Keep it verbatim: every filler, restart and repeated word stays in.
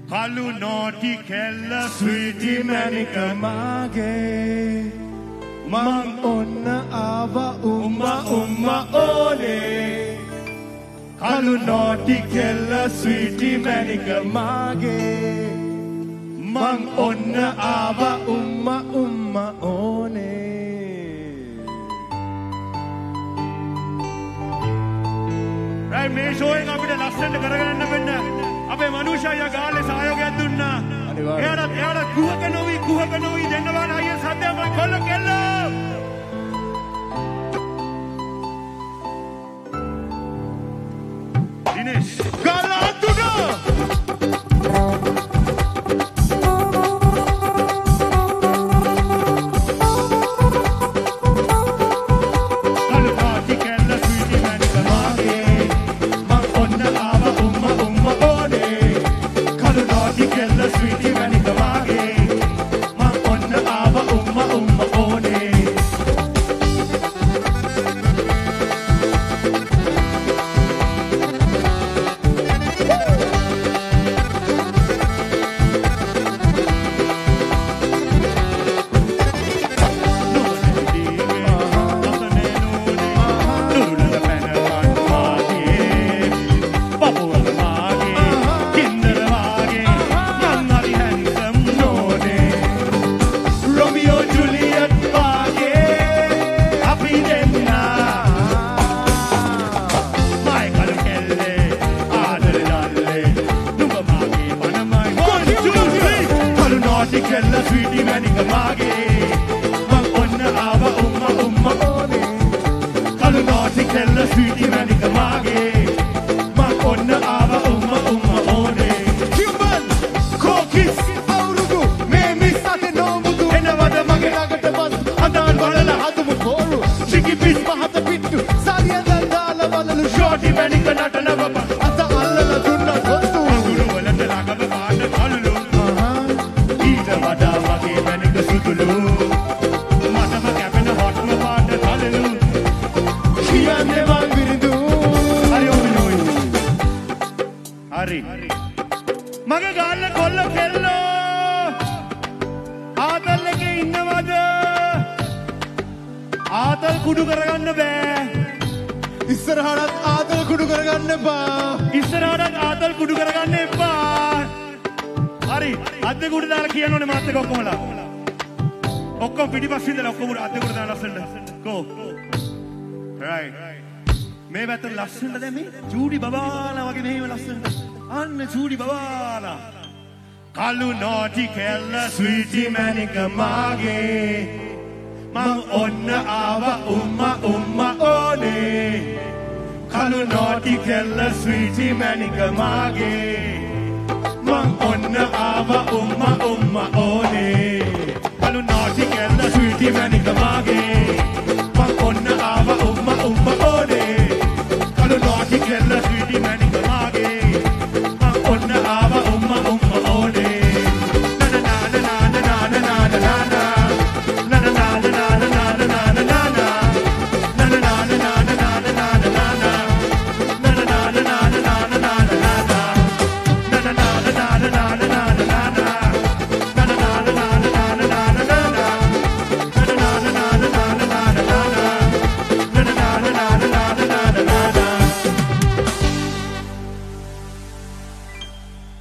Kalu naughty kella sweetie manika mage mang onna ava umma umma ole Kalu naughty kella sweetie manika mage mang onna ava umma umma ole Right me showing අපිට ලස්සනට කරගන්න වෙන්න අපේ මනුෂ්‍යයා ගාලේ සහයෝගයක් දුන්නා. එයාට එයාට කුහක නොවි කුහක නොවි දෙන්නවා අයිය සද්දය මම කොල්ල කෙල්ල. දිනේෂ් ගාලාතුඩ මගේ ගාල්ල කොල්ල කෙල්ලෝ ආතල් එකේ ඉන්නවද ආතල් කුඩු කරගන්න බෑ ඉස්සරහටත් ආතල් කුඩු කරගන්න එපා ඉස්සරහටත් ආතල් කුඩු කරගන්න එපා හරි අද්දේ කුඩු දාලා කියනෝනේ මාත් එක්ක ඔක්කොමලා ඔක්කොම පිටිපස්සේ ඉඳලා ඔක්කොම අද්දේ කුඩු දාලා ලස්සනට go right මේ පැත්තට ලස්සනට දැන් මේ ජූඩි බබාලා වගේ මෙහෙම ලස්සනට Anna Judy Babala Kalu naughty kella sweetie manika mage Mang onna ava umma umma one Kalu naughty kella sweetie manika mage Mang onna